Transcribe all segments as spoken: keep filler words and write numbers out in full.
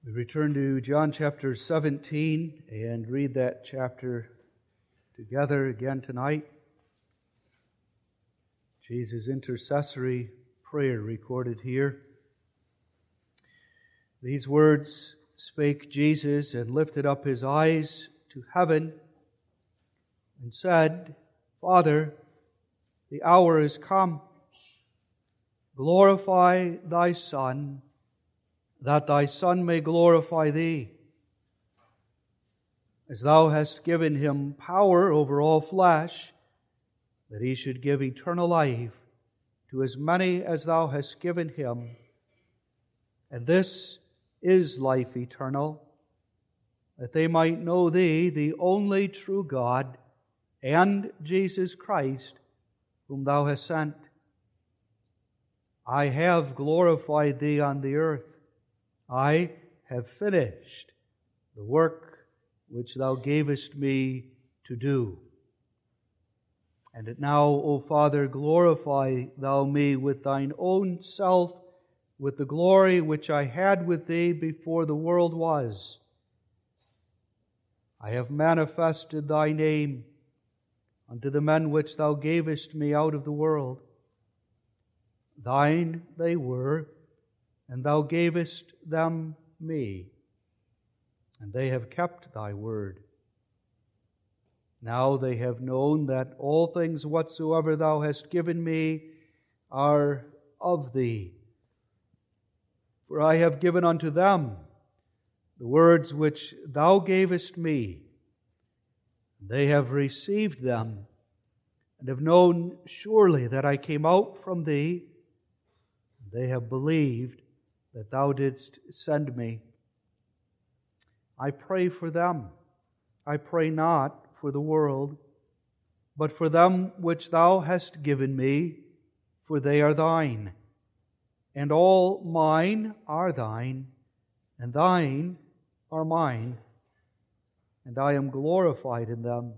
We return to John chapter seventeen and read that chapter together again tonight. Jesus' intercessory prayer recorded here. These words spake Jesus and lifted up his eyes to heaven and said, Father, the hour is come. Glorify thy Son, that thy Son may glorify thee, as thou hast given him power over all flesh, that he should give eternal life to as many as thou hast given him. And this is life eternal, that they might know thee, the only true God, and Jesus Christ, whom thou hast sent. I have glorified thee on the earth. I have finished the work which thou gavest me to do. And now, O Father, glorify thou me with thine own self, with the glory which I had with thee before the world was. I have manifested thy name unto the men which thou gavest me out of the world. Thine they were, and thou gavest them me, and they have kept thy word. Now they have known that all things whatsoever thou hast given me are of thee. For I have given unto them the words which thou gavest me. They have received them, and have known surely that I came out from thee. They have believed that thou didst send me. I pray for them. I pray not for the world, but for them which thou hast given me, for they are thine. And all mine are thine, and thine are mine, and I am glorified in them.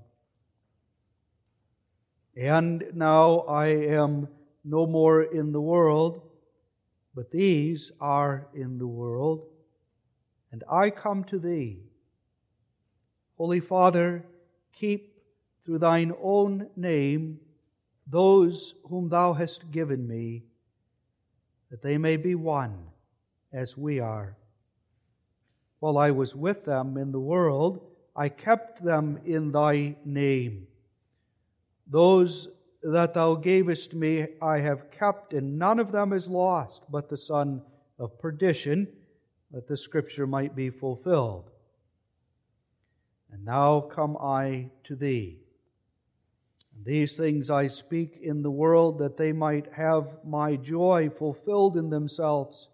And now I am no more in the world, but these are in the world, and I come to thee. Holy Father, keep through thine own name those whom thou hast given me, that they may be one as we are. While I was with them in the world, I kept them in thy name. Those that thou gavest me I have kept, and none of them is lost, but the son of perdition, that the Scripture might be fulfilled. And now come I to thee. And these things I speak in the world, that they might have my joy fulfilled in themselves.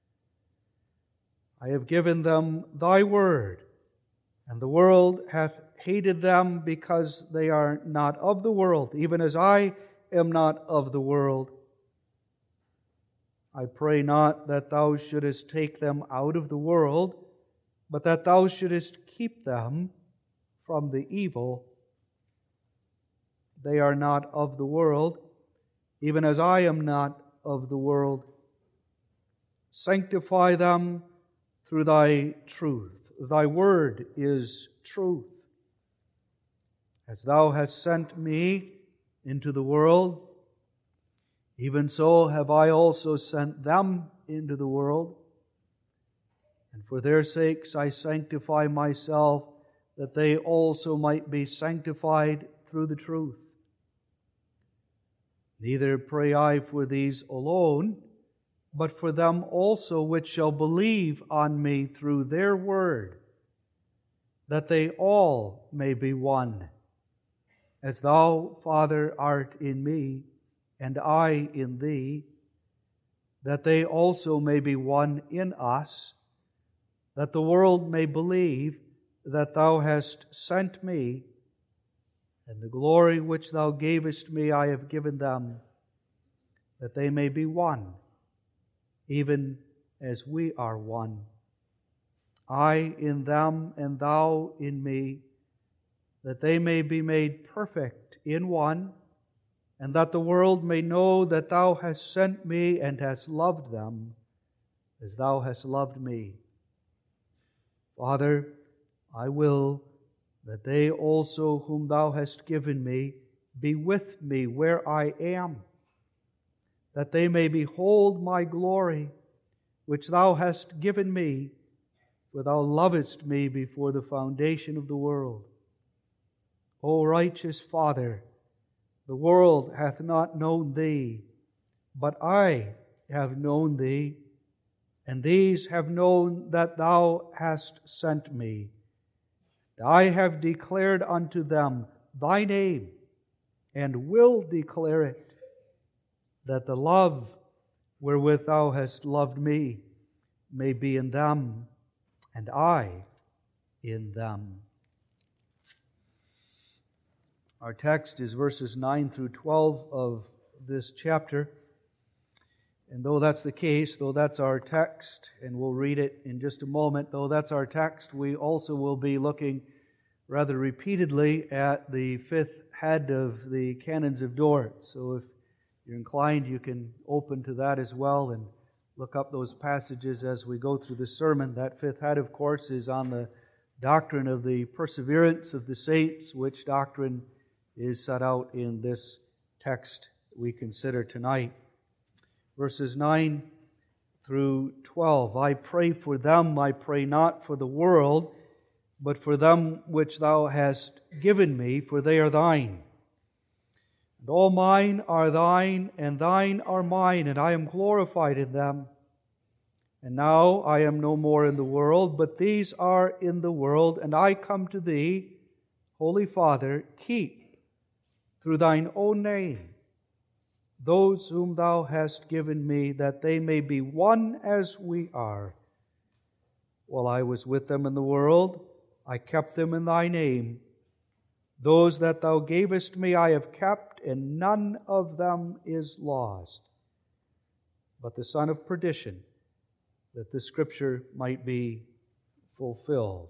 I have given them thy word, and the world hath hated them, because they are not of the world, even as I am not of the world. I pray not that thou shouldest take them out of the world, but that thou shouldest keep them from the evil. They are not of the world, even as I am not of the world. Sanctify them through thy truth. Thy word is truth. As thou hast sent me into the world, even so have I also sent them into the world. And for their sakes I sanctify myself, that they also might be sanctified through the truth. Neither pray I for these alone, but for them also which shall believe on me through their word, that they all may be one, as thou, Father, art in me, and I in thee, that they also may be one in us, that the world may believe that thou hast sent me, and the glory which thou gavest me I have given them, that they may be one, even as we are one. I in them, and thou in me, that they may be made perfect in one, and that the world may know that thou hast sent me and hast loved them as thou hast loved me. Father, I will that they also whom Thou hast given me be with me where I am, that they may behold my glory, which Thou hast given me, for Thou lovedst me before the foundation of the world. O righteous Father, the world hath not known Thee, but I have known Thee, and these have known that Thou hast sent me. I have declared unto them Thy name, and will declare it, that the love wherewith Thou hast loved me may be in them, and I in them. Our text is verses nine through twelve of this chapter. And though that's the case, though that's our text, and we'll read it in just a moment, though that's our text, we also will be looking rather repeatedly at the fifth head of the Canons of Dort. So if you're inclined, you can open to that as well and look up those passages as we go through the sermon. That fifth head, of course, is on the doctrine of the perseverance of the saints, which doctrine is set out in this text we consider tonight. Verses nine through twelve. I pray for them, I pray not for the world, but for them which Thou hast given me, for they are Thine. And all mine are Thine, and Thine are mine, and I am glorified in them. And now I am no more in the world, but these are in the world, and I come to Thee, Holy Father, keep through Thine own name those whom Thou hast given me, that they may be one as we are. While I was with them in the world, I kept them in Thy name. Those that Thou gavest me I have kept, and none of them is lost, but the son of perdition, that the Scripture might be fulfilled.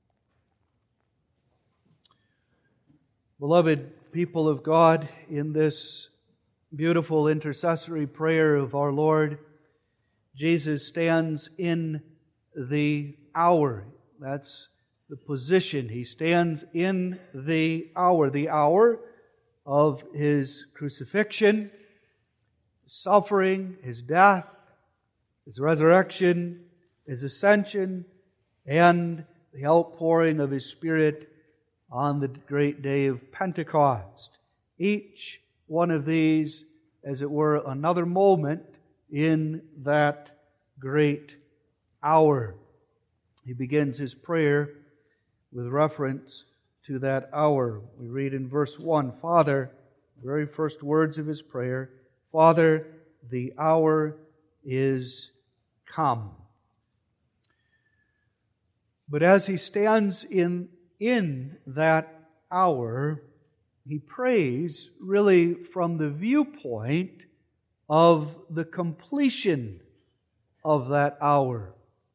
Beloved people of God, in this beautiful intercessory prayer of our Lord, Jesus stands in the hour. That's the position. He stands in the hour, the hour of His crucifixion, His suffering, His death, His resurrection, His ascension, and the outpouring of His Spirit on the great day of Pentecost. Each one of these, as it were, another moment in that great hour. He begins his prayer with reference to that hour. We read in verse one, Father, the very first words of his prayer, Father, the hour is come. But as he stands in, in that hour, he prays really from the viewpoint of the completion of that hour.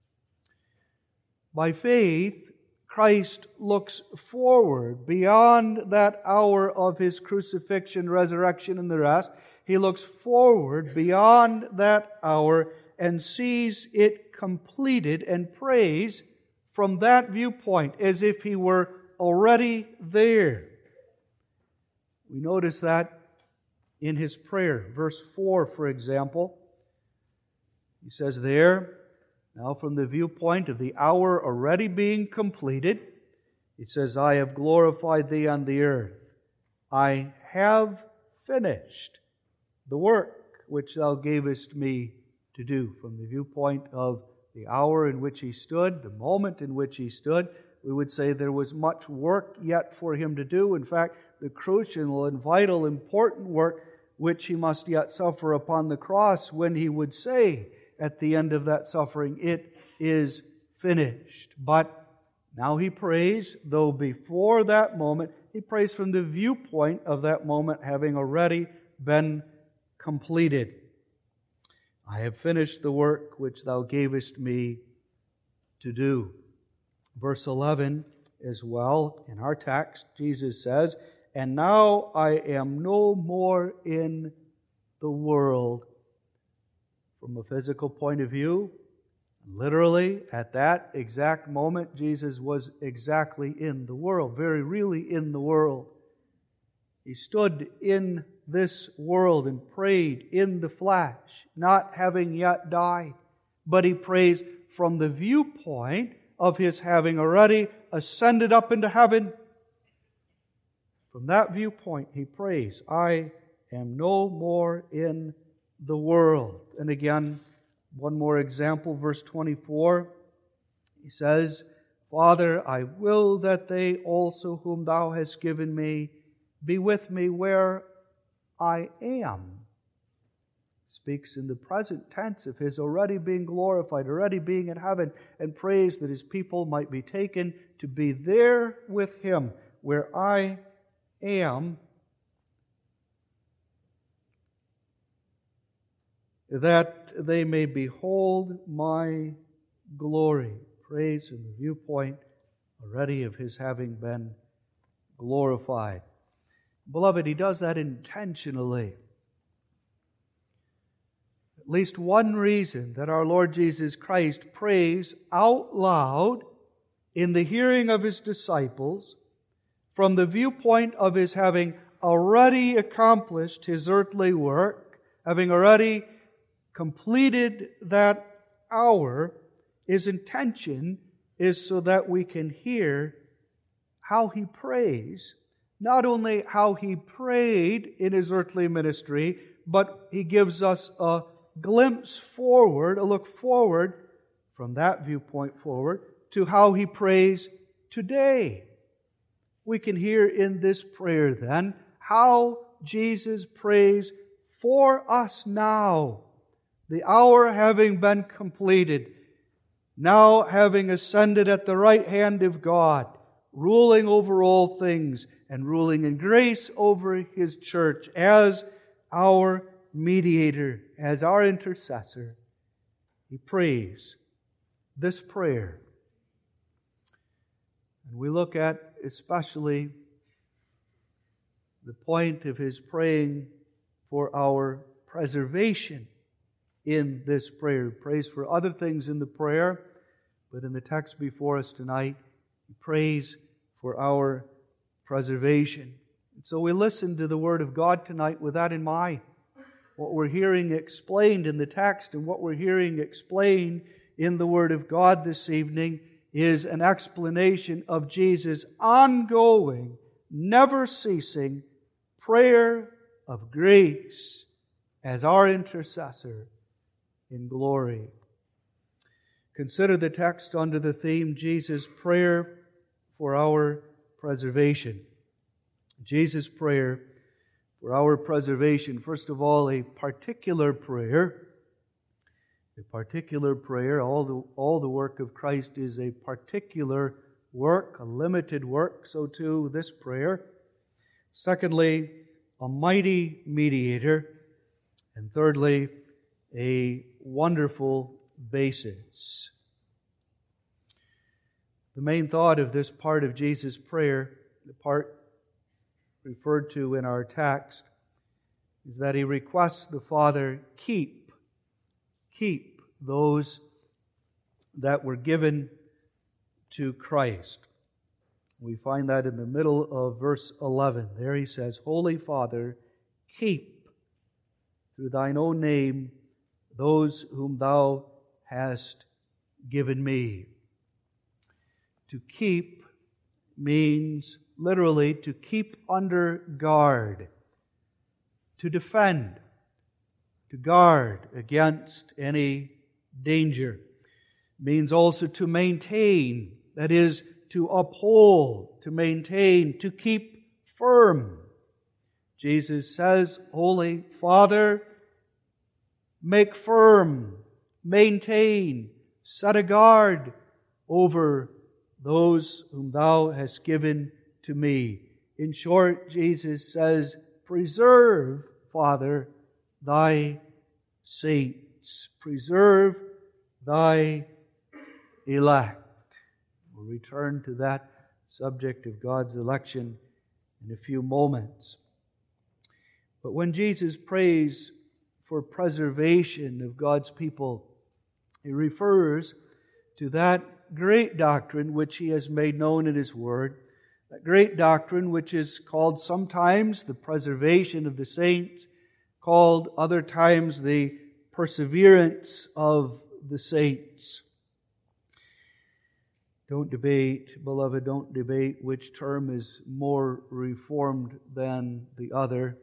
By faith, Christ looks forward beyond that hour of His crucifixion, resurrection, and the rest. He looks forward beyond that hour and sees it completed and prays from that viewpoint as if He were already there. We notice that in his prayer. Verse four, for example, he says there, now from the viewpoint of the hour already being completed, he says, I have glorified Thee on the earth. I have finished the work which Thou gavest me to do. From the viewpoint of the hour in which he stood, the moment in which he stood, we would say there was much work yet for him to do. In fact, the crucial and vital, important work which he must yet suffer upon the cross, when he would say at the end of that suffering, it is finished. But now he prays, though before that moment, he prays from the viewpoint of that moment having already been completed. I have finished the work which Thou gavest me to do. Verse eleven as well, in our text, Jesus says, and now I am no more in the world. From a physical point of view, Literally, at that exact moment, Jesus was exactly in the world, very really in the world. He stood in this world and prayed in the flesh, not having yet died. But He prays from the viewpoint of His having already ascended up into heaven. From that viewpoint, He prays, I am no more in the world. And again, one more example, verse twenty-four. He says, Father, I will that they also whom Thou hast given me be with me where I am. Speaks in the present tense of His already being glorified, already being in heaven, and prays that His people might be taken to be there with Him where I am, that they may behold my glory. Praise in the viewpoint already of His having been glorified. Beloved, He does that intentionally. At least one reason that our Lord Jesus Christ prays out loud in the hearing of His disciples from the viewpoint of His having already accomplished His earthly work, having already completed that hour, His intention is so that we can hear how He prays. Not only how He prayed in His earthly ministry, but He gives us a glimpse forward, a look forward from that viewpoint forward to how He prays today. We can hear in this prayer then how Jesus prays for us now, the hour having been completed, now having ascended at the right hand of God, ruling over all things and ruling in grace over His church as our mediator, as our intercessor. He prays this prayer. And we look at especially the point of His praying for our preservation in this prayer. He prays for other things in the prayer, but in the text before us tonight, He prays for our preservation. And so we listen to the Word of God tonight with that in mind. What we're hearing explained in the text and what we're hearing explained in the Word of God this evening is an explanation of Jesus' ongoing, never-ceasing prayer of grace as our intercessor in glory. Consider the text under the theme, Jesus' prayer for our preservation. Jesus' prayer for our preservation. First of all, a particular prayer. A particular prayer. All the, all the work of Christ is a particular work, a limited work. So too this prayer. Secondly, a mighty mediator. And thirdly, a wonderful basis. The main thought of this part of Jesus' prayer, the part referred to in our text, is that He requests the Father keep, keep those that were given to Christ. We find that in the middle of verse eleven. There He says, Holy Father, keep through Thine own name those whom Thou hast given me. To keep means literally to keep under guard, to defend, to guard against any danger. It means also to maintain, that is, to uphold, to maintain, to keep firm. Jesus says, Holy Father, make firm, maintain, set a guard over those whom Thou hast given to me. In short, Jesus says, preserve, Father, Thy saints. Preserve Thy elect. We'll return to that subject of God's election in a few moments. But when Jesus prays for preservation of God's people, He refers to that great doctrine which He has made known in His Word, that great doctrine which is called sometimes the preservation of the saints, called other times the perseverance of the saints. Don't debate, beloved, don't debate which term is more reformed than the other.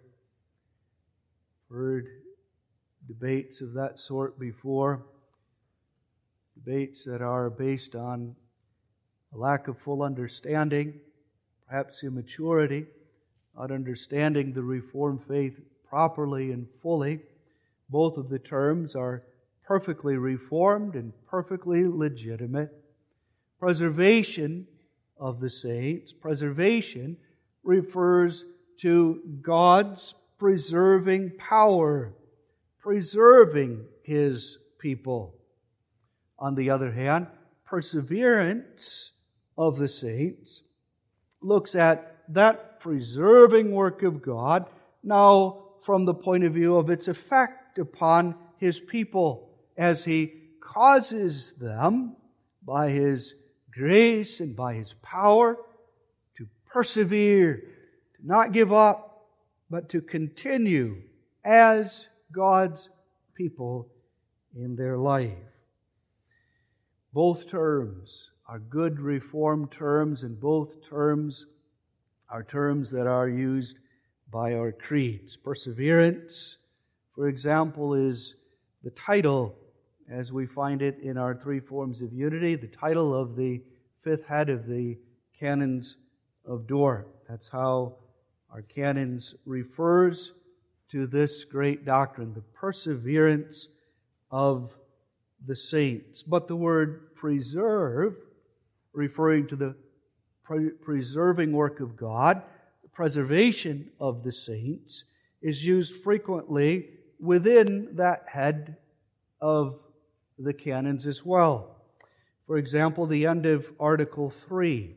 Heard debates of that sort before. Debates that are based on a lack of full understanding, perhaps immaturity, not understanding the Reformed faith properly and fully. Both of the terms are perfectly reformed and perfectly legitimate. Preservation of the saints, preservation refers to God's preserving power, preserving His people. On the other hand, perseverance of the saints looks at that preserving work of God now from the point of view of its effect upon His people as He causes them by His grace and by His power to persevere, to not give up, but to continue as God's people in their life. Both terms are good Reformed terms, and both terms are terms that are used by our creeds. Perseverance, for example, is the title, as we find it in our three forms of unity, the title of the fifth head of the Canons of Dort. That's how our canons refers to this great doctrine, the perseverance of the saints. But the word preserve, referring to the pre- preserving work of God, the preservation of the saints, is used frequently within that head of the canons as well. For example, the end of Article three.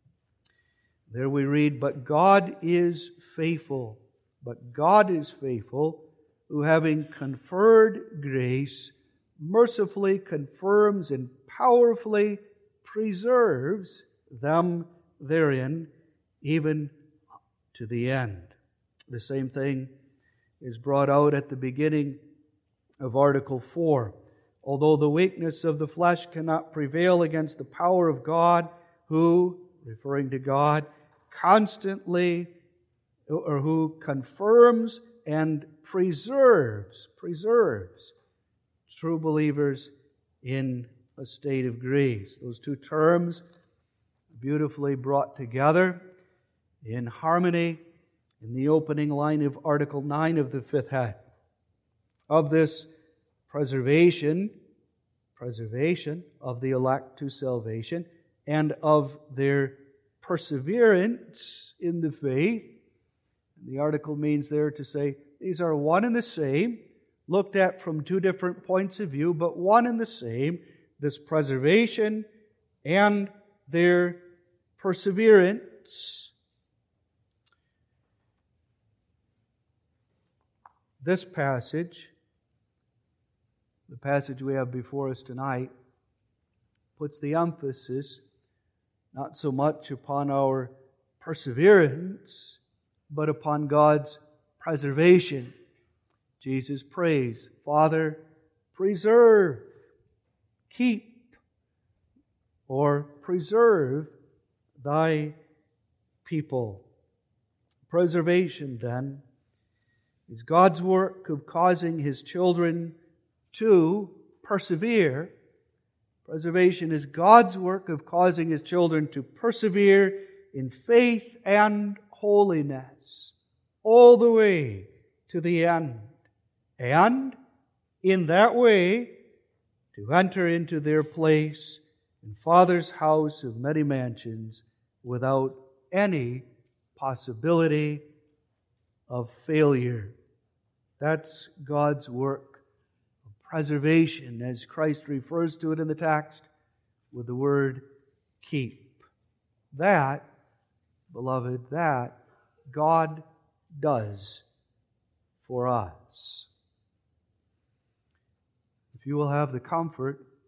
There we read, "But God is faithful, but God is faithful, who having conferred grace, mercifully confirms and powerfully preserves them therein, even to the end." The same thing is brought out at the beginning of Article four. "Although the weakness of the flesh cannot prevail against the power of God, who," referring to God, "constantly, or who confirms and preserves, preserves true believers in a state of grace." Those two terms beautifully brought together in harmony in the opening line of Article nine of the fifth head. Of this preservation, preservation of the elect to salvation, and of their perseverance in the faith. The article means there to say these are one and the same, looked at from two different points of view, but one and the same, this preservation and their perseverance. This passage, the passage we have before us tonight, puts the emphasis not so much upon our perseverance, but upon God's preservation. Jesus prays, "Father, preserve, keep, or preserve Thy people." Preservation, then, is God's work of causing His children to persevere. Preservation is God's work of causing His children to persevere in faith and holiness all the way to the end. And in that way, to enter into their place in Father's house of many mansions without any possibility of failure. That's God's work of preservation, as Christ refers to it in the text with the word keep. That, beloved, that God does for us. If you will have the comfort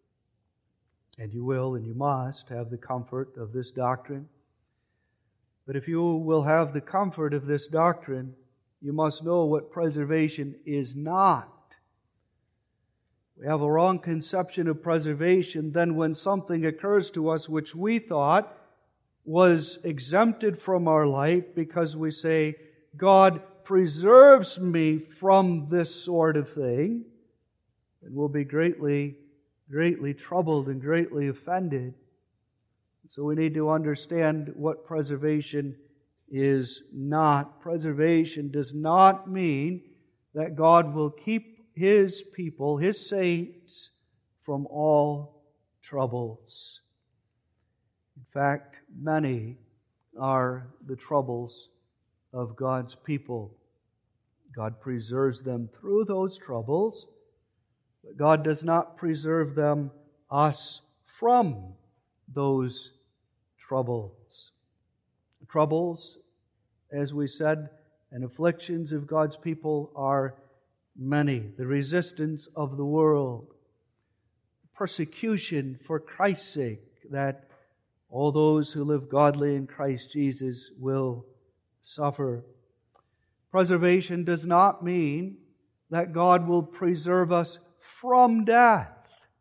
And you will and you must have the comfort of this doctrine. But if you will have the comfort of this doctrine, you must know what preservation is not. We have a wrong conception of preservation. Then when something occurs to us which we thought was exempted from our life, because we say, God preserves me from this sort of thing, then we'll be greatly, greatly troubled and greatly offended. So we need to understand what preservation is not. Preservation does not mean that God will keep His people, His saints, from all troubles. In fact, many are the troubles of God's people. God preserves them through those troubles, but God does not preserve them, us, from those troubles. Troubles, as we said, and afflictions of God's people are many. The resistance of the world, persecution for Christ's sake, that all those who live godly in Christ Jesus will suffer. Preservation does not mean that God will preserve us from death.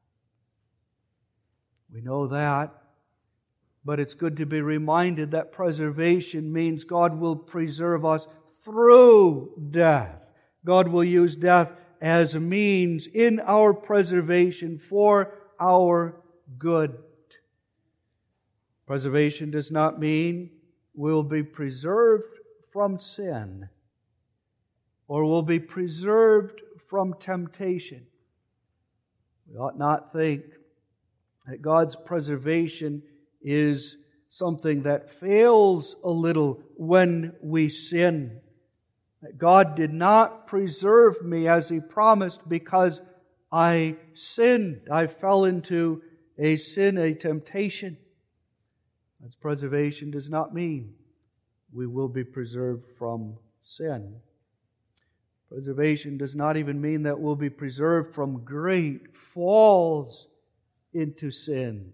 We know that. But it's good to be reminded that preservation means God will preserve us through death. God will use death as a means in our preservation for our good. Preservation does not mean we'll be preserved from sin or will be preserved from temptation. We ought not think that God's preservation is something that fails a little when we sin. That God did not preserve me as He promised because I sinned. I fell into a sin, a temptation. God's preservation does not mean we will be preserved from sin. Preservation does not even mean that we'll be preserved from great falls into sin.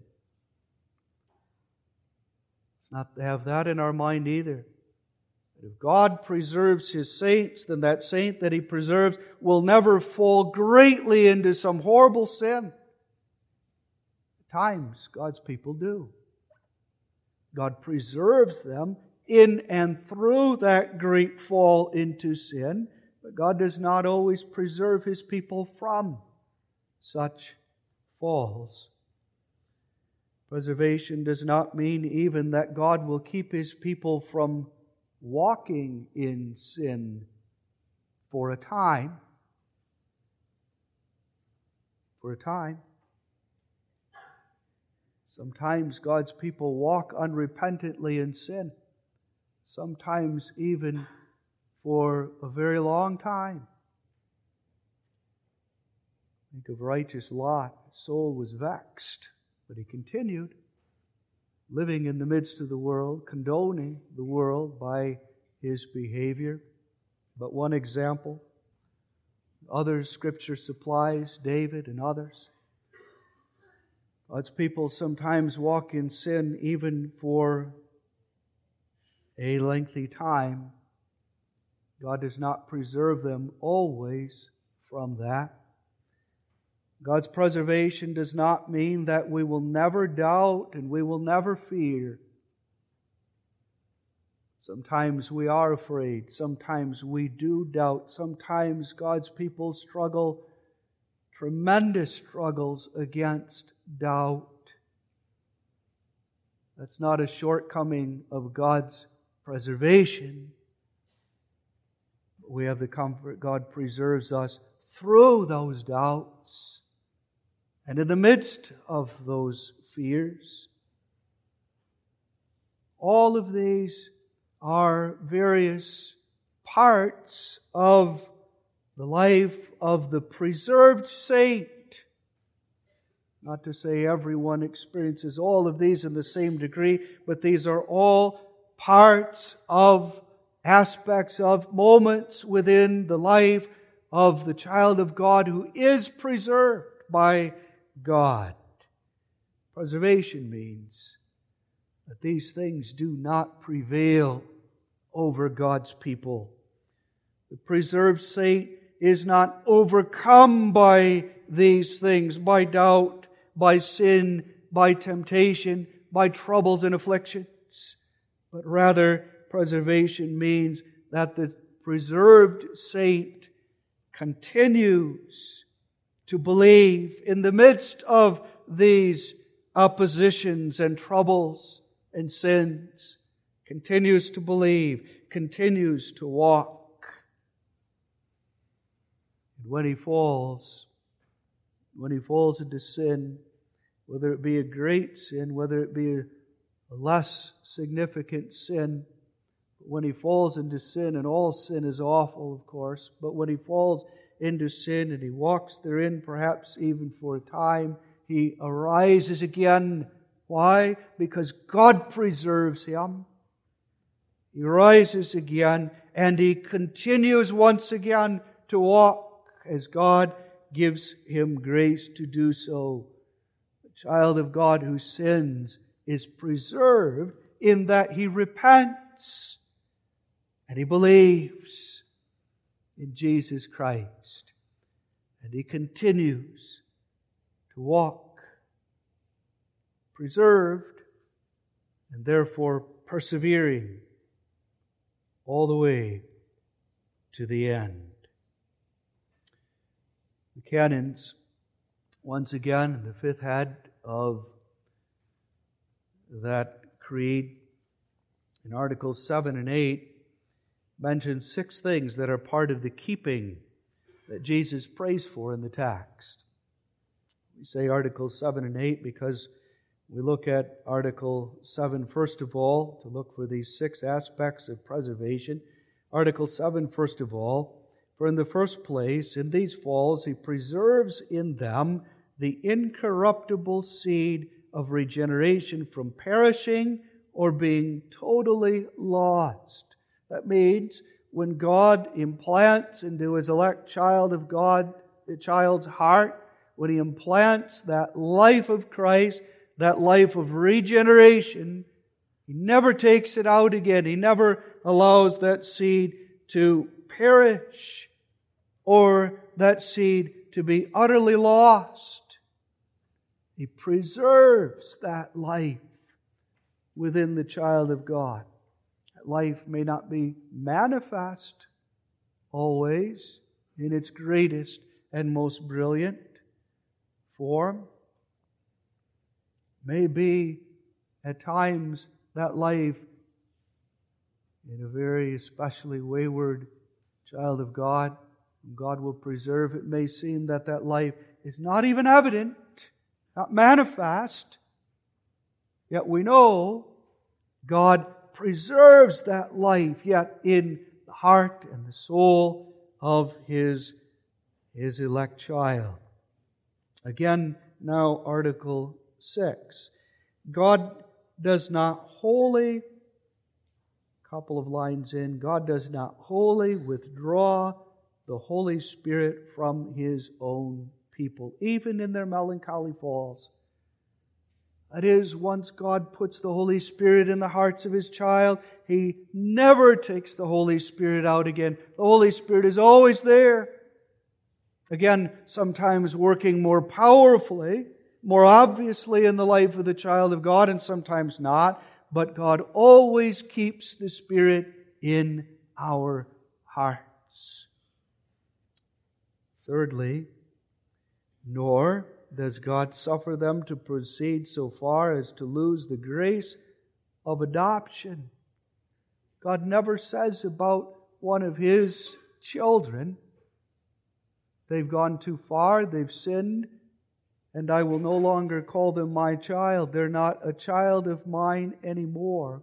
Let's not have that in our mind either. If God preserves His saints, then that saint that He preserves will never fall greatly into some horrible sin. At times, God's people do. God preserves them in and through that great fall into sin, but God does not always preserve His people from such falls. Preservation does not mean even that God will keep His people from walking in sin for a time. For a time. Sometimes God's people walk unrepentantly in sin. Sometimes even for a very long time. Think of righteous Lot. His soul was vexed, but he continued living in the midst of the world, condoning the world by his behavior. But one example, others Scripture supplies, David and others. God's people sometimes walk in sin even for a lengthy time. God does not preserve them always from that. God's preservation does not mean that we will never doubt and we will never fear. Sometimes we are afraid. Sometimes we do doubt. Sometimes God's people struggle tremendous struggles against doubt. That's not a shortcoming of God's preservation. We have the comfort God preserves us through those doubts and in the midst of those fears. All of these are various parts of the life of the preserved saint. Not to say everyone experiences all of these in the same degree, but these are all parts of, aspects of, moments within the life of the child of God who is preserved by God. Preservation means that these things do not prevail over God's people. The preserved saint is not overcome by these things, by doubt, by sin, by temptation, by troubles and afflictions. But rather, preservation means that the preserved saint continues to believe in the midst of these oppositions and troubles and sins, continues to believe, continues to walk. And when he falls, when he falls into sin, whether it be a great sin, whether it be a less significant sin, when he falls into sin, and all sin is awful, of course, but when he falls into sin and he walks therein, perhaps even for a time, he arises again. Why? Because God preserves him. He rises again and he continues once again to walk as God gives him grace to do so. The child of God who sins is preserved in that he repents and he believes in Jesus Christ, and he continues to walk, preserved and therefore persevering all the way to the end. The canons, once again, the fifth head of that creed, in Articles seven and eight, mention six things that are part of the keeping that Jesus prays for in the text. We say Articles seven and eight because we look at Article seven first of all to look for these six aspects of preservation. Article seven first of all, for in the first place, in these falls, He preserves in them the incorruptible seed of regeneration from perishing or being totally lost. That means when God implants into His elect child of God, the child's heart, when He implants that life of Christ, that life of regeneration, He never takes it out again. He never allows that seed to perish or that seed to be utterly lost. He preserves that life within the child of God. That life may not be manifest always in its greatest and most brilliant form. Maybe at times that life in a very especially wayward child of God, God will preserve. It may seem that that life is not even evident, not manifest, yet we know God preserves that life yet in the heart and the soul of His, His elect child. Again, now Article six. God does not wholly, couple of lines in, God does not wholly withdraw the Holy Spirit from His own people, even in their melancholy falls. That is, once God puts the Holy Spirit in the hearts of His child, He never takes the Holy Spirit out again. The Holy Spirit is always there. Again, sometimes working more powerfully, more obviously in the life of the child of God, and sometimes not. But God always keeps the Spirit in our hearts. Thirdly, nor does God suffer them to proceed so far as to lose the grace of adoption. God never says about one of His children, they've gone too far, they've sinned, and I will no longer call them my child. They're not a child of mine anymore.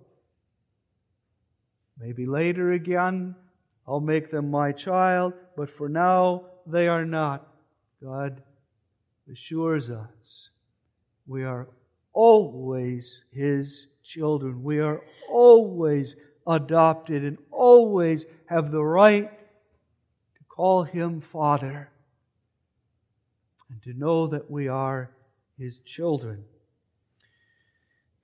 Maybe later again, I'll make them my child, but for now, they are not. God assures us we are always His children. We are always adopted and always have the right to call Him Father and to know that we are His children.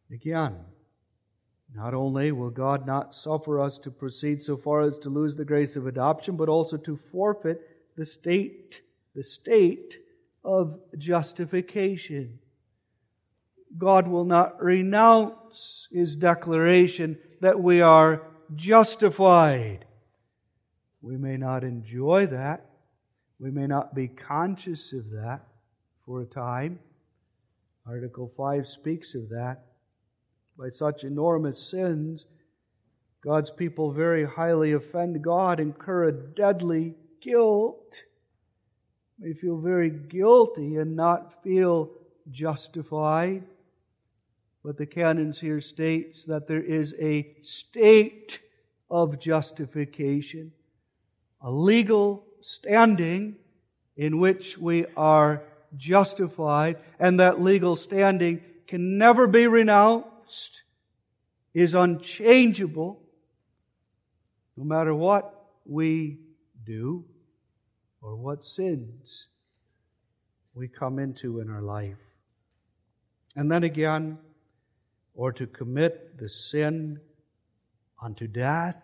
Again, not only will God not suffer us to proceed so far as to lose the grace of adoption, but also to forfeit the state, the state of justification. God will not renounce His declaration that we are justified. We may not enjoy that. We may not be conscious of that for a time. Article five speaks of that. By such enormous sins, God's people very highly offend God, incur a deadly guilt. They feel very guilty and not feel justified. But the canons here states that there is a state of justification, a legal standing in which we are justified, and that legal standing can never be renounced, is unchangeable, no matter what we do or what sins we come into in our life. And then again, or to commit the sin unto death.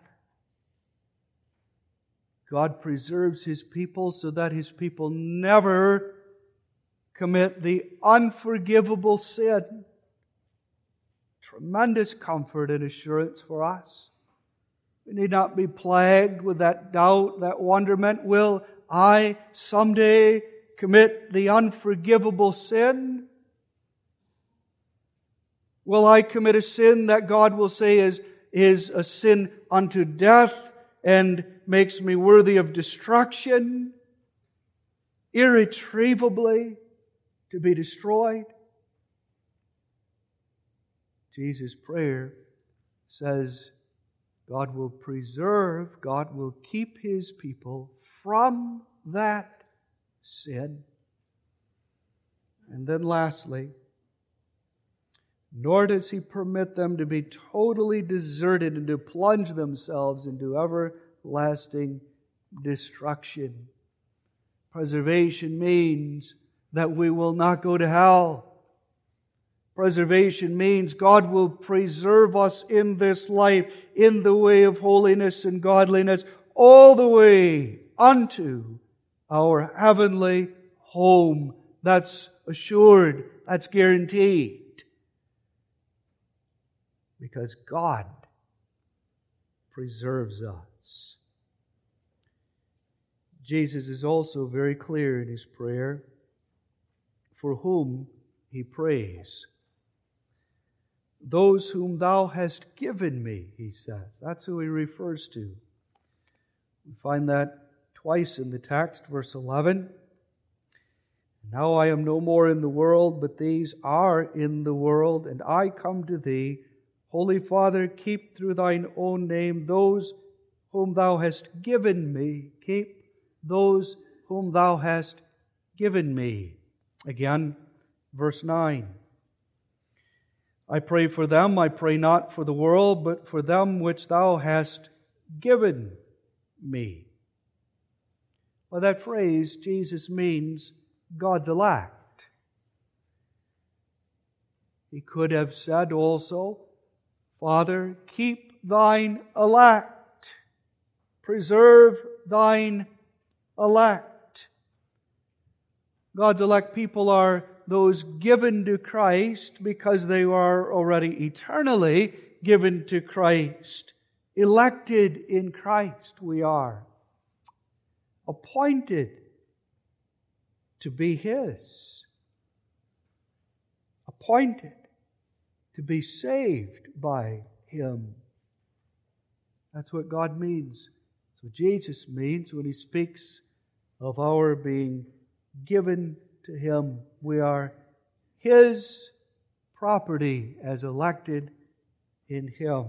God preserves His people so that His people never commit the unforgivable sin. Tremendous comfort and assurance for us. We need not be plagued with that doubt, that wonderment. Will I someday commit the unforgivable sin? Will I commit a sin that God will say is, is a sin unto death and makes me worthy of destruction, irretrievably to be destroyed? Jesus' prayer says God will preserve, God will keep His people from that sin. And then lastly, nor does He permit them to be totally deserted and to plunge themselves into everlasting destruction. Preservation means that we will not go to hell. Preservation means God will preserve us in this life, in the way of holiness and godliness, all the way unto our heavenly home. That's assured, that's guaranteed. Because God preserves us. Jesus is also very clear in His prayer for whom He prays. Those whom Thou hast given me, He says. That's who He refers to. We find that twice in the text, verse eleven. Now I am no more in the world, but these are in the world, and I come to Thee. Holy Father, keep through Thine own name those whom Thou hast given me. Keep those whom Thou hast given me. Again, verse nine. I pray for them, I pray not for the world, but for them which Thou hast given me. By that phrase, Jesus means God's elect. He could have said also, Father, keep Thine elect. Preserve Thine elect. God's elect people are those given to Christ because they are already eternally given to Christ. Elected in Christ we are. Appointed to be His. Appointed to be saved by Him. That's what God means. That's what Jesus means when He speaks of our being given to Him. We are His property as elected in Him.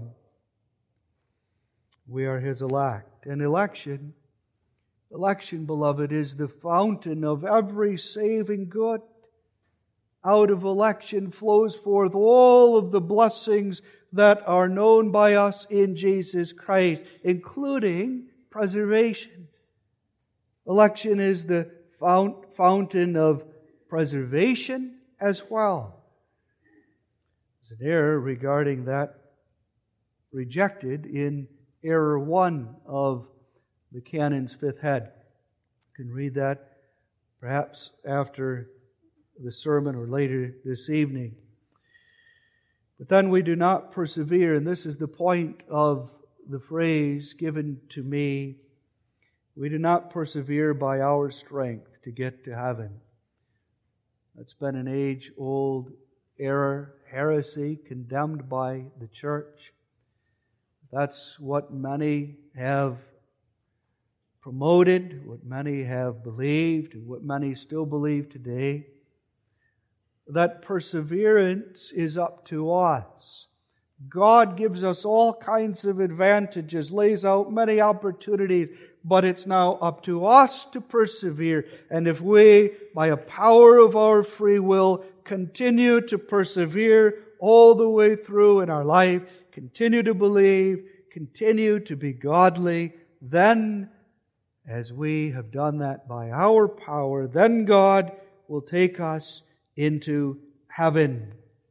We are His elect. And election, election, beloved, is the fountain of every saving good. Out of election flows forth all of the blessings that are known by us in Jesus Christ, including preservation. Election is the fount, fountain of preservation as well. There's an error regarding that rejected in error one of the canon's fifth head. You can read that perhaps after the sermon or later this evening. But then we do not persevere, and this is the point of the phrase given to me. We do not persevere by our strength to get to heaven. That's been an age-old error, heresy, condemned by the church. That's what many have promoted, what many have believed, and what many still believe today. That perseverance is up to us. God gives us all kinds of advantages, lays out many opportunities, but it's now up to us to persevere. And if we, by a power of our free will, continue to persevere all the way through in our life, continue to believe, continue to be godly, then, as we have done that by our power, then God will take us into heaven.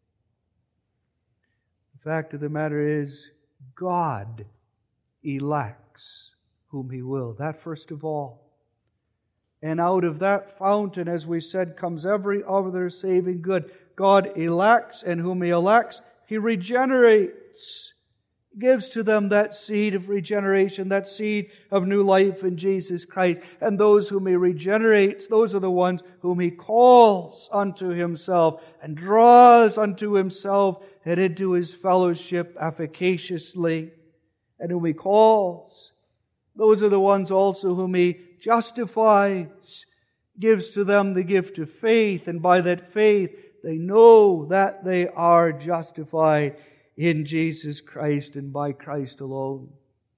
The fact of the matter is, God elects whom He will. That first of all. And out of that fountain, as we said, comes every other saving good. God elects, and whom He elects, He regenerates. Gives to them that seed of regeneration, that seed of new life in Jesus Christ. And those whom He regenerates, those are the ones whom He calls unto Himself and draws unto Himself and into His fellowship efficaciously. And whom He calls, those are the ones also whom He justifies, gives to them the gift of faith, and by that faith they know that they are justified in Jesus Christ and by Christ alone.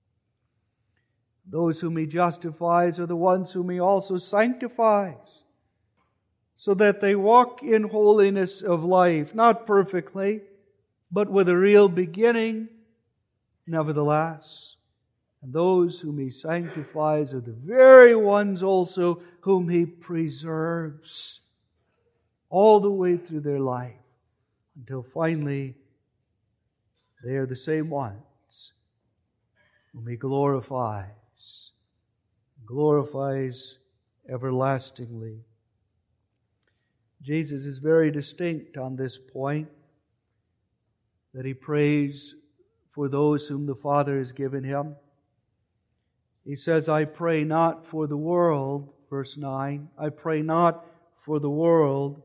Those whom He justifies are the ones whom He also sanctifies, so that they walk in holiness of life, not perfectly, but with a real beginning, nevertheless. And those whom He sanctifies are the very ones also whom He preserves all the way through their life, until finally they are the same ones whom He glorifies, glorifies everlastingly. Jesus is very distinct on this point, that He prays for those whom the Father has given Him. He says, I pray not for the world, verse nine, I pray not for the world.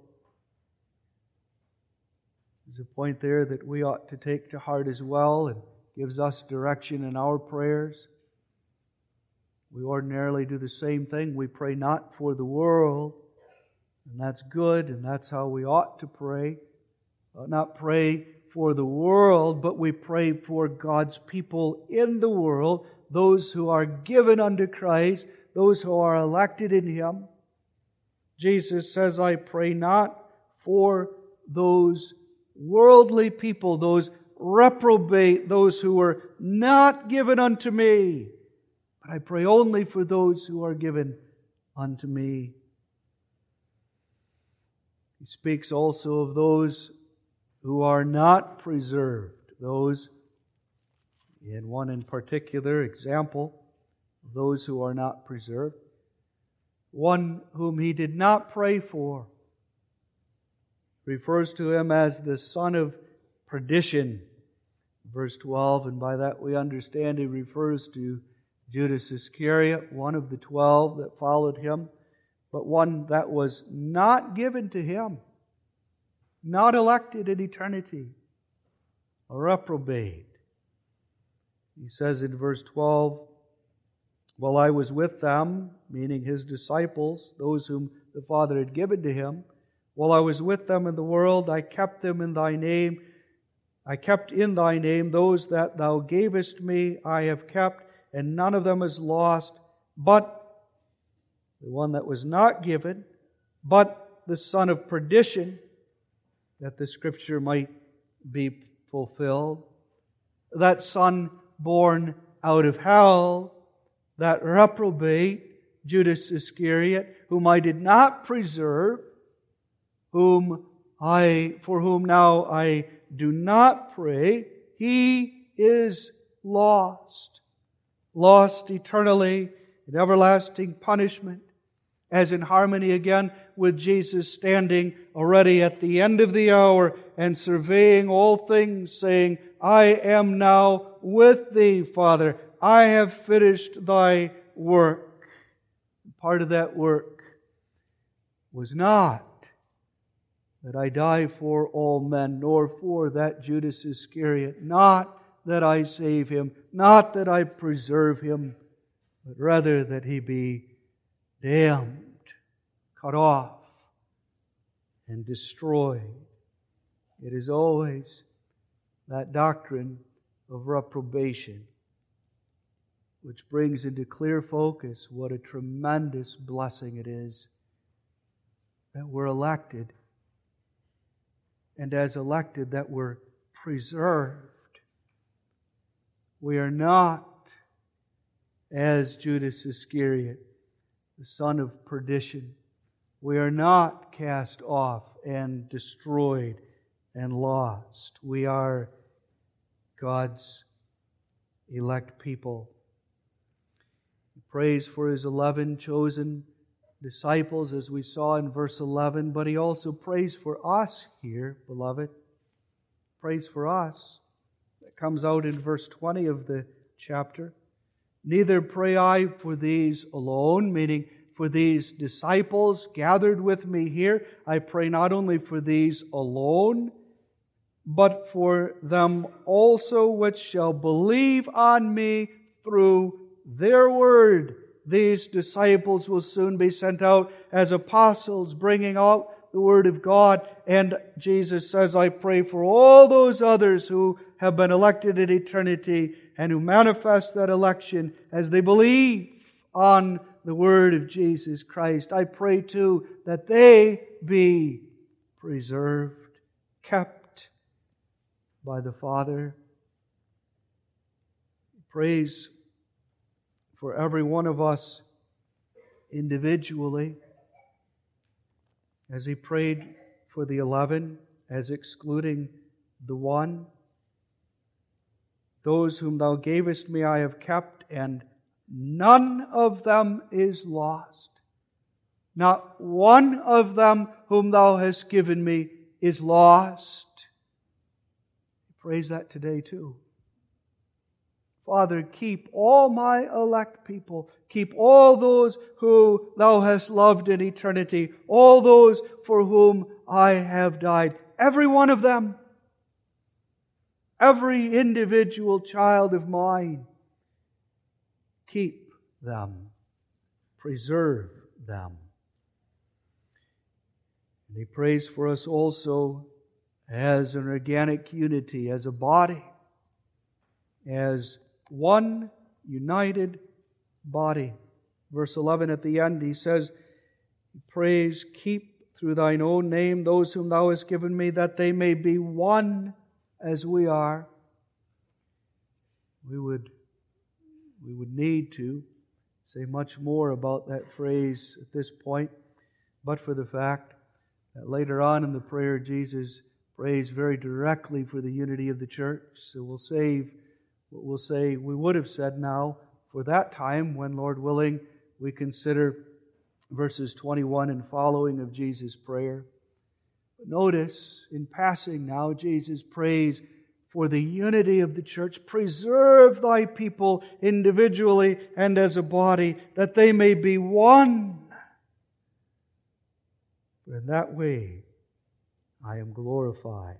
There's a point there that we ought to take to heart as well, and gives us direction in our prayers. We ordinarily do the same thing. We pray not for the world, and that's good, and that's how we ought to pray. Uh, not pray for the world, but we pray for God's people in the world, those who are given unto Christ, those who are elected in Him. Jesus says, I pray not for those worldly people, those reprobate, those who are not given unto me, but I pray only for those who are given unto me. He speaks also of those who are not preserved, those, in one in particular example, those who are not preserved, one whom He did not pray for, refers to him as the son of perdition. Verse twelve, and by that we understand He refers to Judas Iscariot, one of the twelve that followed Him, but one that was not given to Him, not elected in eternity, a reprobate. He says in verse twelve, while I was with them, meaning His disciples, those whom the Father had given to Him, while I was with them in the world, I kept them in Thy name. I kept in Thy name those that Thou gavest me, I have kept, and none of them is lost, but the one that was not given, but the son of perdition, that the Scripture might be fulfilled. That son born out of hell, that reprobate, Judas Iscariot, whom I did not preserve, whom I, for whom now I do not pray, he is lost. Lost eternally in everlasting punishment, as in harmony again with Jesus standing already at the end of the hour and surveying all things, saying, I am now with thee, Father. I have finished thy work. Part of that work was not that I die for all men, nor for that Judas Iscariot, not that I save him, not that I preserve him, but rather that he be damned, cut off, and destroyed. It is always that doctrine of reprobation which brings into clear focus what a tremendous blessing it is that we're elected, and as elected that we're preserved. We are not, as Judas Iscariot, the son of perdition. We are not cast off and destroyed and lost. We are God's elect people. He prays for His eleven chosen disciples, as we saw in verse eleven, but He also prays for us here, beloved. Prays for us. That comes out in verse twenty of the chapter. Neither pray I for these alone, meaning for these disciples gathered with me here. I pray not only for these alone, but for them also which shall believe on me through their word. These disciples will soon be sent out as apostles, bringing out the Word of God. And Jesus says, I pray for all those others who have been elected in eternity and who manifest that election as they believe on the Word of Jesus Christ. I pray too that they be preserved, kept by the Father. Praise for every one of us individually, as He prayed for the eleven, as excluding the one. Those whom Thou gavest me I have kept, and none of them is lost. Not one of them whom Thou hast given me is lost. Praise that today too. Father, keep all my elect people. Keep all those who Thou hast loved in eternity. All those for whom I have died. Every one of them. Every individual child of mine. Keep them. Preserve them. And He prays for us also as an organic unity, as a body, as one united body. Verse eleven at the end, He says, He prays, keep through Thine own name those whom Thou hast given me, that they may be one as we are. We would, we would need to say much more about that phrase at this point, but for the fact that later on in the prayer, Jesus prays very directly for the unity of the church. So we'll save what we'll say we would have said now for that time when, Lord willing, we consider verses twenty-one and following of Jesus' prayer. But notice, in passing now, Jesus prays for the unity of the church. Preserve Thy people individually and as a body, that they may be one. For in that way I am glorified.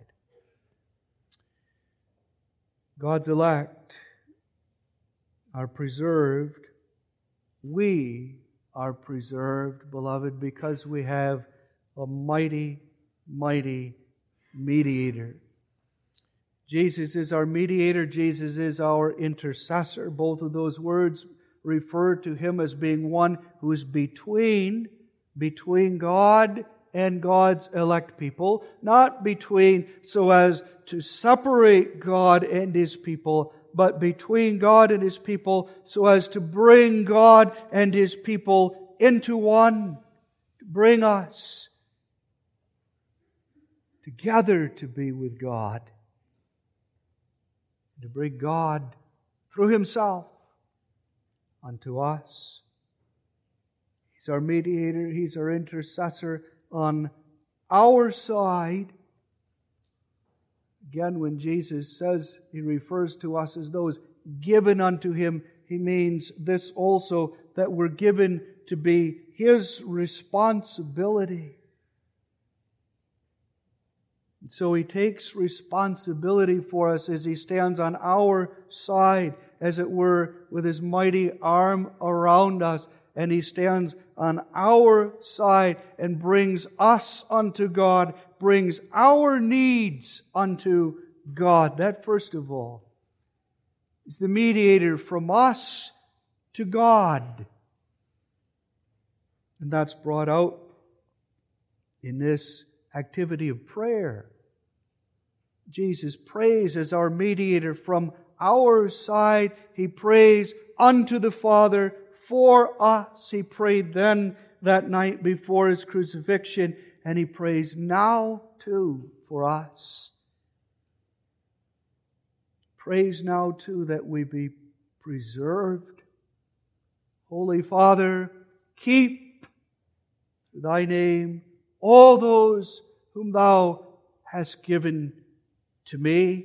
God's elect are preserved. We are preserved, beloved, because we have a mighty, mighty mediator. Jesus is our mediator. Jesus is our intercessor. Both of those words refer to Him as being one who is between, between God and God's elect people. Not between so as to separate God and His people, but between God and His people so as to bring God and His people into one. To bring us together to be with God to bring God through Himself unto us. He's our mediator. He's our intercessor on our side. Again, when Jesus says He refers to us as those given unto Him, He means this also, that we're given to be His responsibility. So He takes responsibility for us as He stands on our side, as it were, with His mighty arm around us. And He stands on our side and brings us unto God, brings our needs unto God. That, first of all, is the mediator from us to God. And that's brought out in this activity of prayer. Jesus prays as our mediator from our side. He prays unto the Father for us. He prayed then that night before His crucifixion, and He prays now too for us. Prays now too that we be preserved. Holy Father, keep Thy name all those whom Thou hast given to me.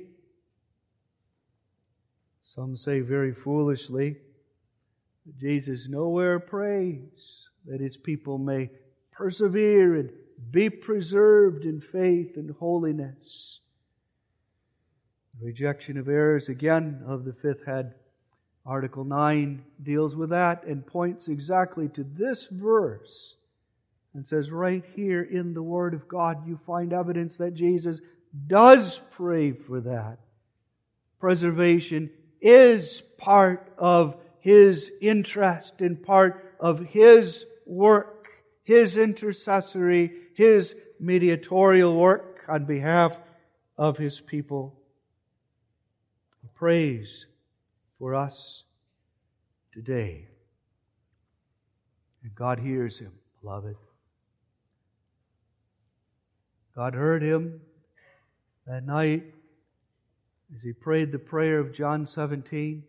Some say very foolishly that Jesus nowhere prays that His people may persevere and be preserved in faith and holiness. The rejection of errors, again, of the fifth head. Article nine deals with that and points exactly to this verse and says right here in the Word of God you find evidence that Jesus does pray for that. Preservation is part of His interest and part of His work, His intercessory, His mediatorial work on behalf of His people. He prays for us today. And God hears him, beloved. God heard him that night as he prayed the prayer of John seventeen.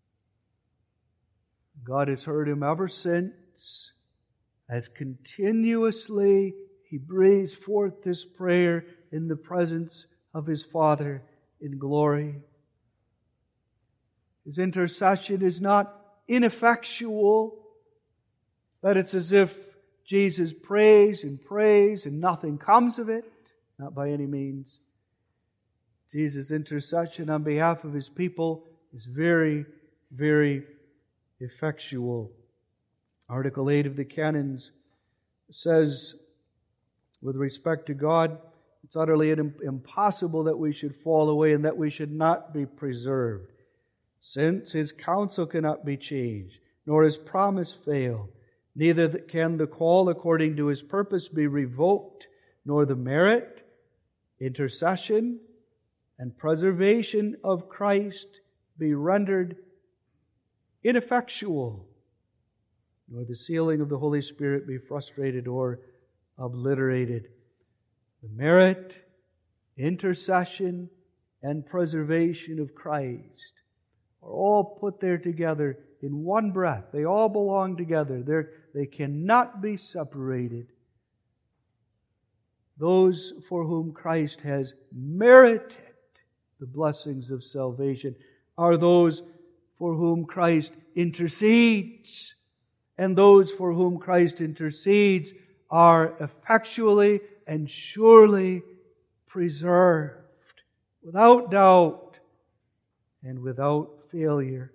God has heard him ever since, as continuously he breathes forth this prayer in the presence of his Father in glory. His intercession is not ineffectual, that it's as if Jesus prays and prays and nothing comes of it. Not by any means. Jesus' intercession on behalf of His people is very, very effectual. Article eight of the Canons says, with respect to God, it's utterly impossible that we should fall away and that we should not be preserved, since His counsel cannot be changed, nor His promise fail. Neither can the call according to His purpose be revoked, nor the merit, intercession, and preservation of Christ be rendered ineffectual, nor the sealing of the Holy Spirit be frustrated or obliterated. The merit, intercession, and preservation of Christ are all put there together in one breath. They all belong together. They're, they cannot be separated. Those for whom Christ has merited the blessings of salvation are those for whom Christ intercedes. And those for whom Christ intercedes are effectually and surely preserved, without doubt and without failure.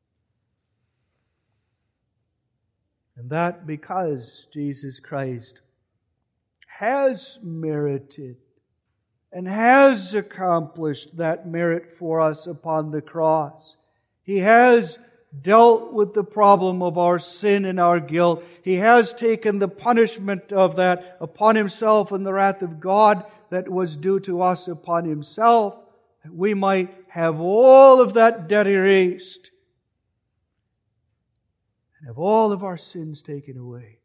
And that because Jesus Christ has merited and has accomplished that merit for us upon the cross. He has dealt with the problem of our sin and our guilt. He has taken the punishment of that upon Himself and the wrath of God that was due to us upon Himself, that we might have all of that debt erased and have all of our sins taken away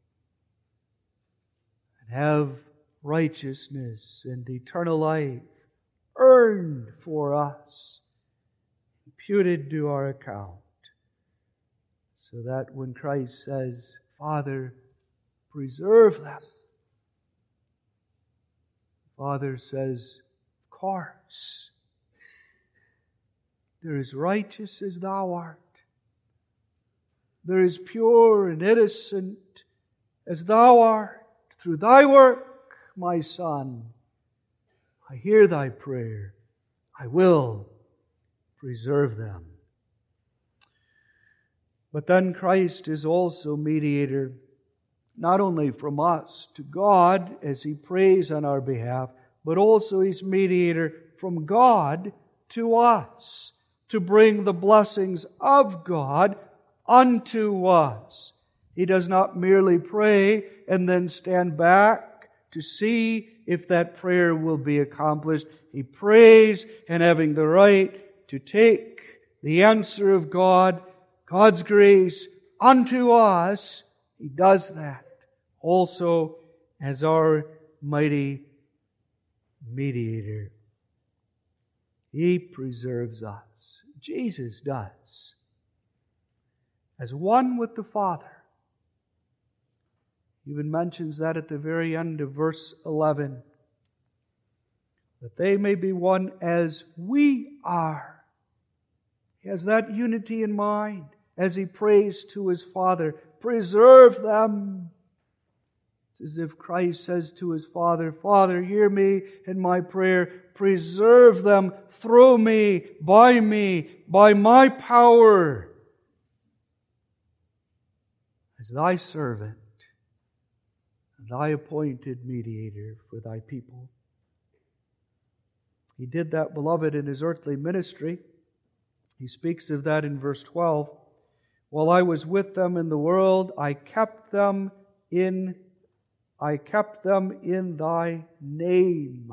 and have righteousness and eternal life earned for us imputed to our account. So that when Christ says, Father, preserve them, Father says, of course, they're as righteous as thou art. They're as pure and innocent as thou art. Through thy work, my Son, I hear thy prayer. I will preserve them. But then Christ is also mediator, not only from us to God as He prays on our behalf, but also He's mediator from God to us, to bring the blessings of God unto us. He does not merely pray and then stand back to see if that prayer will be accomplished. He prays, and having the right to take the answer of God, God's grace, unto us, He does that also as our mighty mediator. He preserves us. Jesus does. As one with the Father. He even mentions that at the very end of verse eleven. That they may be one as we are. He has that unity in mind as He prays to His Father. Preserve them. It's as if Christ says to His Father, Father, hear me in my prayer. Preserve them through me, by me, by my power, as thy servant, and thy appointed mediator for thy people. He did that, beloved, in His earthly ministry. He speaks of that in verse twelve. While I was with them in the world, I kept them in I kept them in thy name.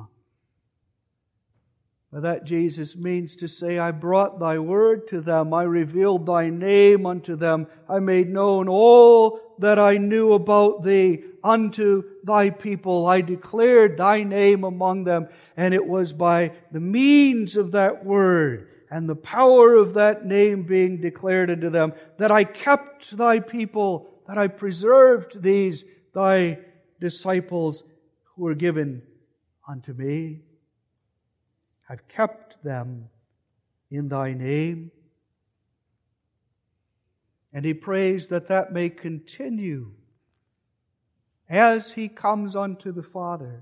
By that Jesus means to say, I brought thy word to them. I revealed thy name unto them. I made known all that I knew about thee unto thy people. I declared thy name among them. And it was by the means of that word and the power of that name being declared unto them that I kept thy people, that I preserved these thy disciples who were given unto me. I've kept them in thy name. And he prays that that may continue as he comes unto the Father.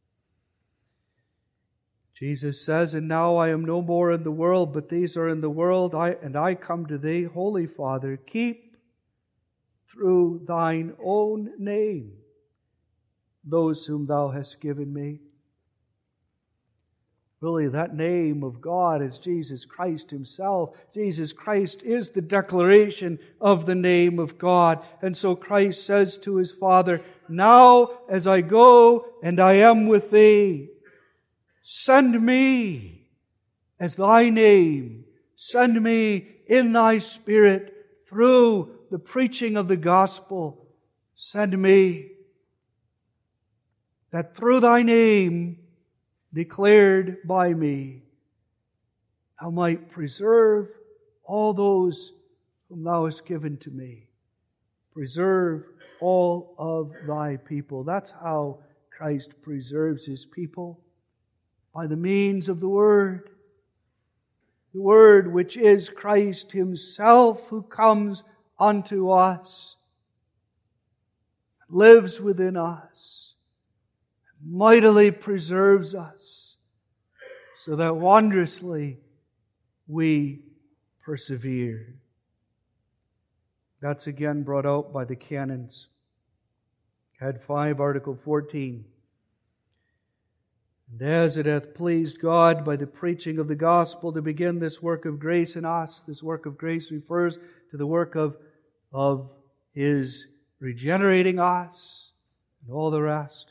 Jesus says, and now I am no more in the world, but these are in the world, I, and I come to thee, Holy Father, keep through thine own name those whom thou hast given me. Really, that name of God is Jesus Christ Himself. Jesus Christ is the declaration of the name of God. And so Christ says to His Father, now as I go and I am with thee, send me as thy name. Send me in thy Spirit through the preaching of the gospel. Send me that through thy name declared by me, thou might preserve all those whom thou hast given to me. Preserve all of thy people. That's how Christ preserves His people. By the means of the Word. The Word which is Christ Himself, who comes unto us, lives within us, mightily preserves us, so that wondrously we persevere. That's again brought out by the canons. Head five, Article fourteen. And as it hath pleased God by the preaching of the gospel to begin this work of grace in us, this work of grace refers to the work of, of His regenerating us and all the rest.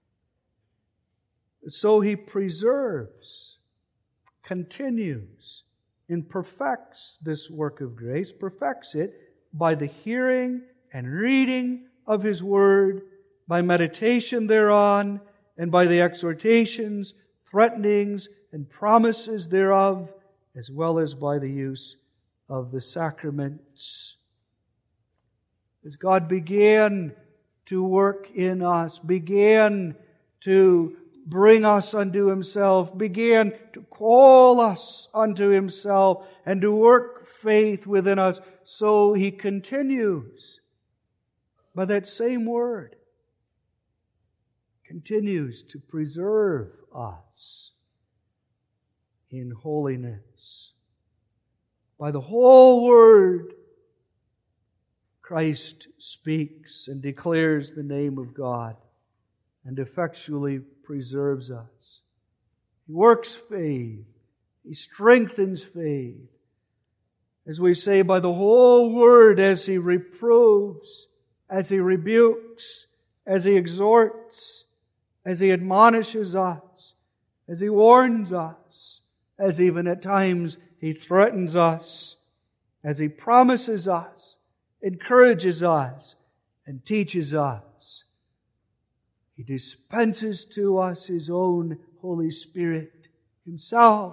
So He preserves, continues, and perfects this work of grace, perfects it by the hearing and reading of His Word, by meditation thereon, and by the exhortations, threatenings, and promises thereof as well as by the use of the sacraments. As God began to work in us, began to bring us unto Himself, began to call us unto Himself, and to work faith within us, so He continues by that same word, continues to preserve us in holiness. By the whole Word, Christ speaks and declares the name of God and effectually preserves us. He works faith. He strengthens faith. As we say, by the whole Word, as He reproves, as He rebukes, as He exhorts, as He admonishes us, as He warns us, as even at times He threatens us, as He promises us, encourages us, and teaches us. He dispenses to us His own Holy Spirit Himself.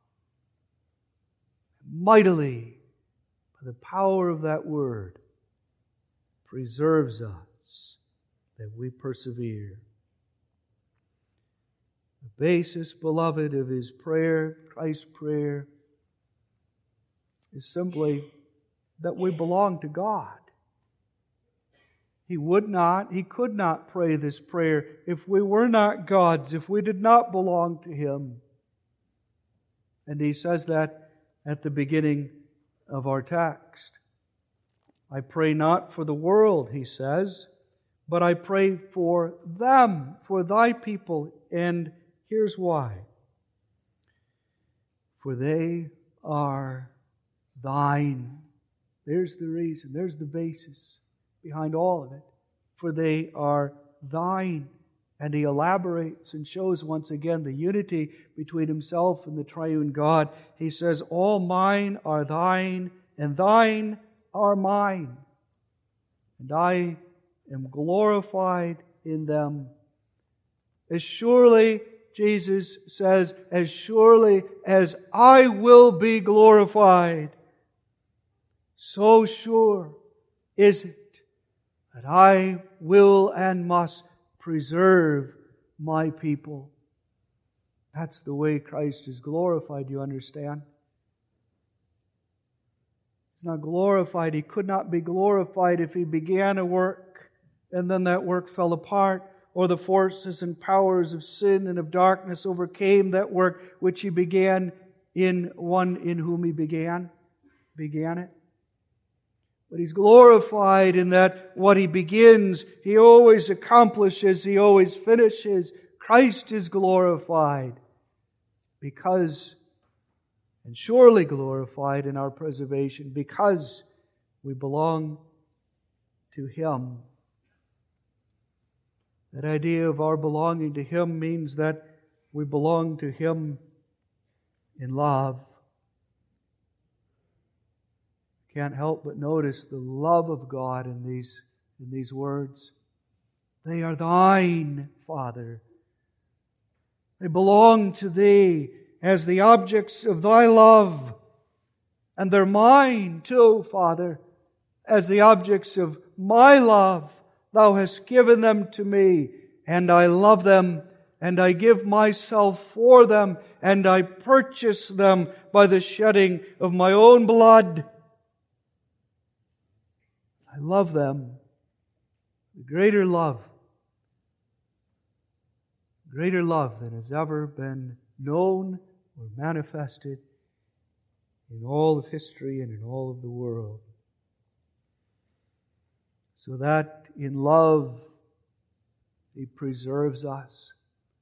Mightily, by the power of that Word, preserves us that we persevere. The basis, beloved, of His prayer, Christ's prayer, is simply that we belong to God. He would not, He could not pray this prayer if we were not God's, if we did not belong to Him. And He says that at the beginning of our text. I pray not for the world, He says, but I pray for them, for Thy people. And here's why. For they are Thine. There's the reason. There's the basis behind all of it. For they are Thine. And He elaborates and shows once again the unity between Himself and the triune God. He says, all mine are Thine, and Thine are mine. And I am glorified in them. As surely, Jesus says, as surely as I will be glorified, so sure is it that I will and must preserve my people. That's the way Christ is glorified, you understand? He's not glorified. He could not be glorified if He began a work and then that work fell apart, or the forces and powers of sin and of darkness overcame that work which He began in one in whom He began, began it. But He's glorified in that what He begins, He always accomplishes, He always finishes. Christ is glorified because, and surely glorified in our preservation, because we belong to Him. That idea of our belonging to Him means that we belong to Him in love. Can't help but notice the love of God in these, in these words. They are Thine, Father. They belong to Thee as the objects of Thy love. And they're mine too, Father, as the objects of my love. Thou hast given them to me, and I love them, and I give myself for them, and I purchase them by the shedding of my own blood. I love them. The greater love, greater love than has ever been known or manifested in all of history and in all of the world. So that in love He preserves us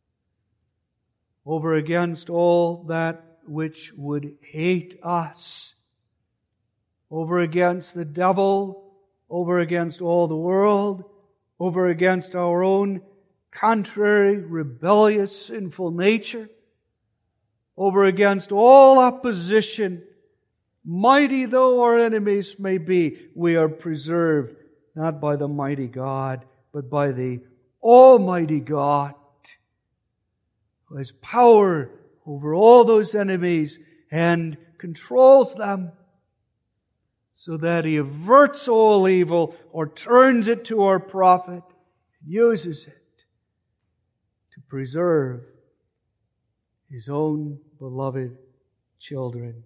over against all that which would hate us, over against the devil, over against all the world, over against our own contrary, rebellious, sinful nature, over against all opposition. Mighty though our enemies may be, we are preserved not by the mighty God, but by the Almighty God, who has power over all those enemies and controls them so that He averts all evil or turns it to our profit and uses it to preserve His own beloved children.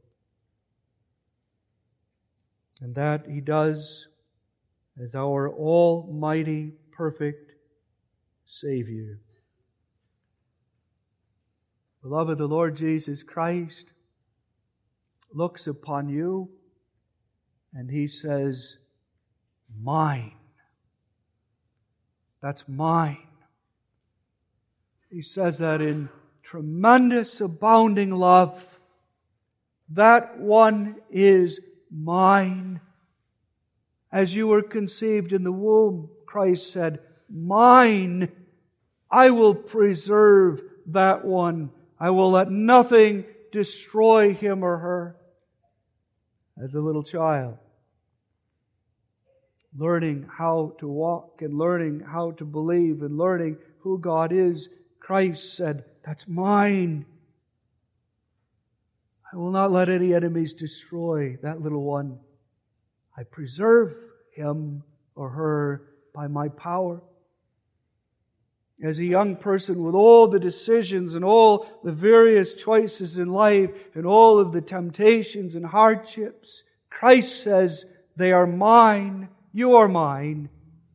And that He does as our almighty, perfect Savior. Beloved, the Lord Jesus Christ looks upon you and He says, mine. That's mine. He says that in tremendous, abounding love. That one is mine. As you were conceived in the womb, Christ said, mine. I will preserve that one. I will let nothing destroy him or her. As a little child, learning how to walk and learning how to believe and learning who God is, Christ said, that's mine. I will not let any enemies destroy that little one. I preserve him or her by my power. As a young person with all the decisions and all the various choices in life and all of the temptations and hardships, Christ says, they are mine, you are mine.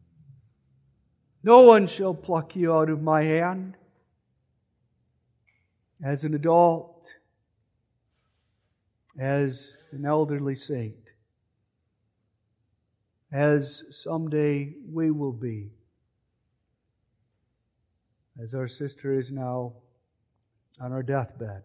No one shall pluck you out of my hand. As an adult, as an elderly saint, as someday we will be, as our sister is now on our deathbed.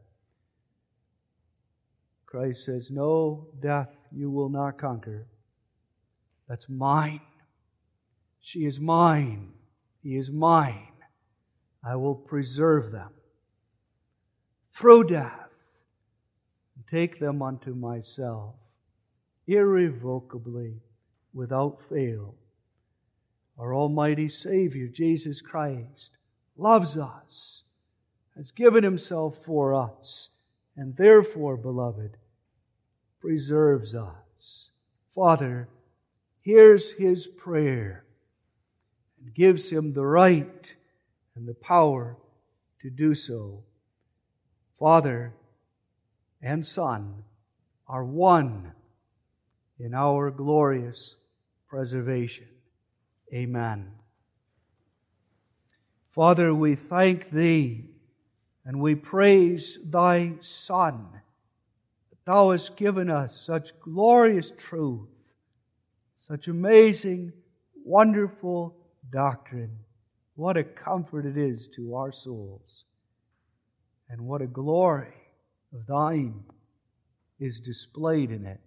Christ says, no, death you will not conquer. That's mine. She is mine. He is mine. I will preserve them through death and take them unto myself irrevocably, without fail. Our almighty Savior, Jesus Christ, loves us, has given Himself for us, and therefore, beloved, preserves us. Father hears his prayer and gives him the right and the power to do so. Father and Son are one in our glorious preservation. Amen. Father, we thank Thee and we praise Thy Son, that Thou hast given us such glorious truth, such amazing, wonderful doctrine. What a comfort it is to our souls, and what a glory of Thine is displayed in it.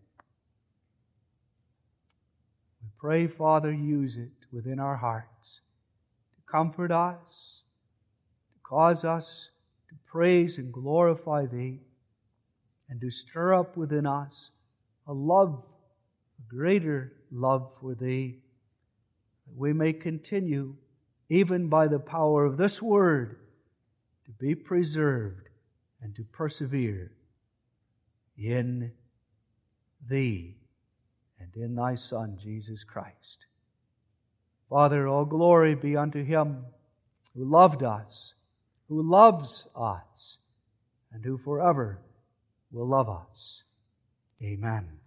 We pray, Father, use it within our hearts to comfort us, to cause us to praise and glorify Thee, and to stir up within us a love, a greater love for Thee, that we may continue, even by the power of this Word, to be preserved and to persevere in Thee and in Thy Son, Jesus Christ. Father, all glory be unto Him who loved us, who loves us, and who forever will love us. Amen.